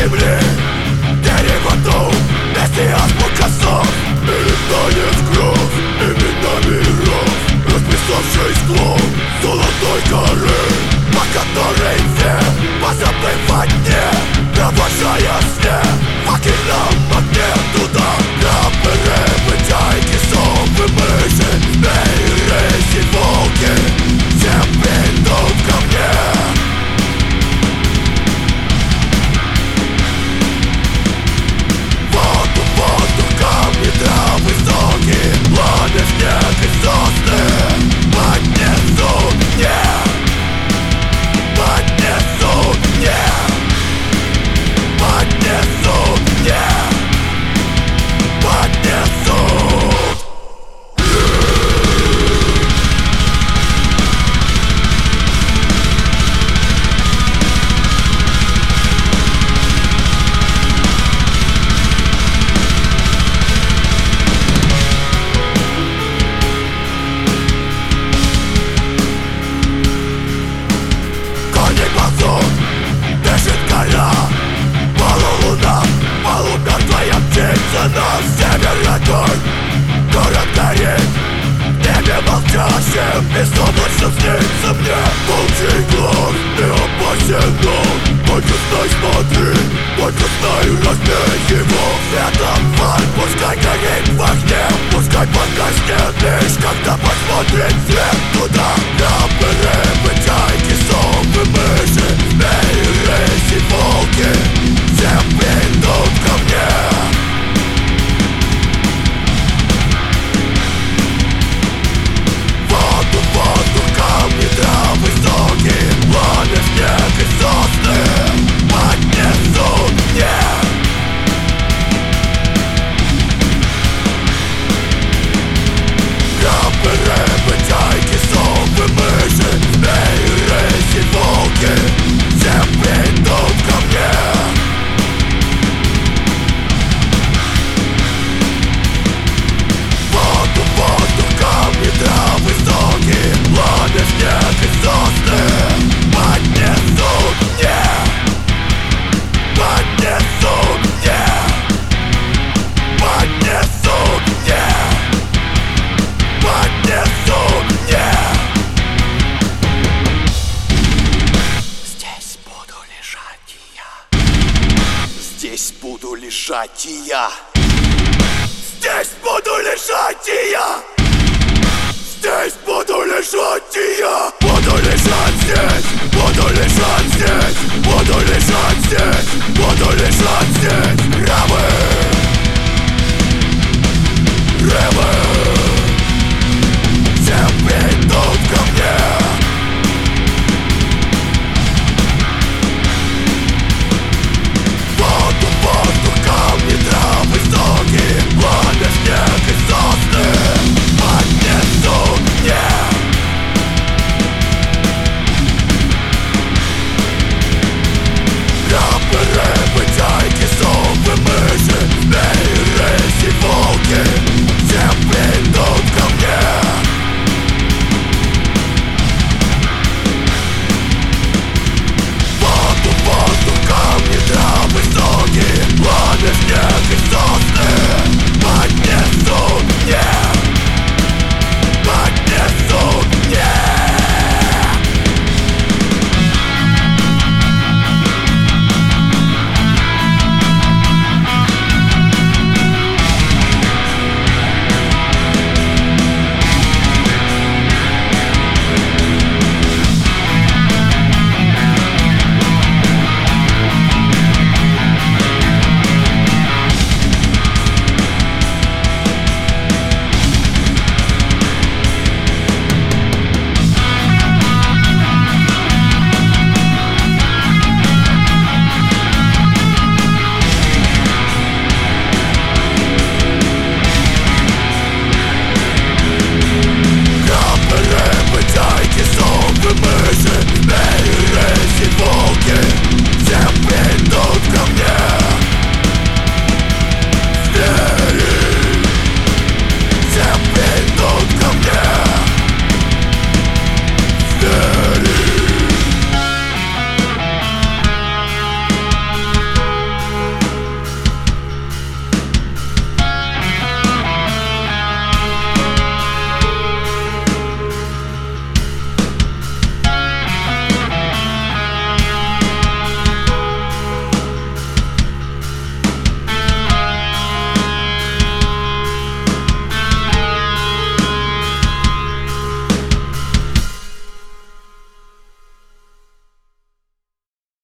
земли. Переводу вместе азбука слов. Перед танец кровь именами миров, расписавший склон золотой горы, по которой все позабывать не провожая сне. В факельном огне туда рапперы, бытайки, совы, мыши, змеи, рыси, волки, все придут ко мне. Воздух, камни, травы, соки, пламя, снег и сосны поднесут мне, поднесут мне, поднесут мне, поднесут. Коней ползут, дышит гора, полулуна, полумертвая птица на север огонь. Город горит, в небе молчащим, бессозначно снится мне. Волчий глаз не опасен он, только знай, смотри, только знай, разбей его светом фар. Пускай горит в огне, пускай погаснет лишь когда посмотрит свет туда. Рапперы, бытайки, совы, мыши, змеи, рыси, волки, все придут ко мне. Воздух, камни, травы, соки, пламя, снег и сосны поднесут мне. Рапперы, бытайки, совы, мыши, змеи, рыси, волки, все придут ко мне. Воздух, камни, травы, соки, пламя, снег и сосны поднесут мне, поднесут мне, поднесут мне, поднесут мне. Здесь буду лежать и я. Здесь буду лежать и я. Здесь буду лежать и я. Здесь буду лежать и я. Буду лежать здесь.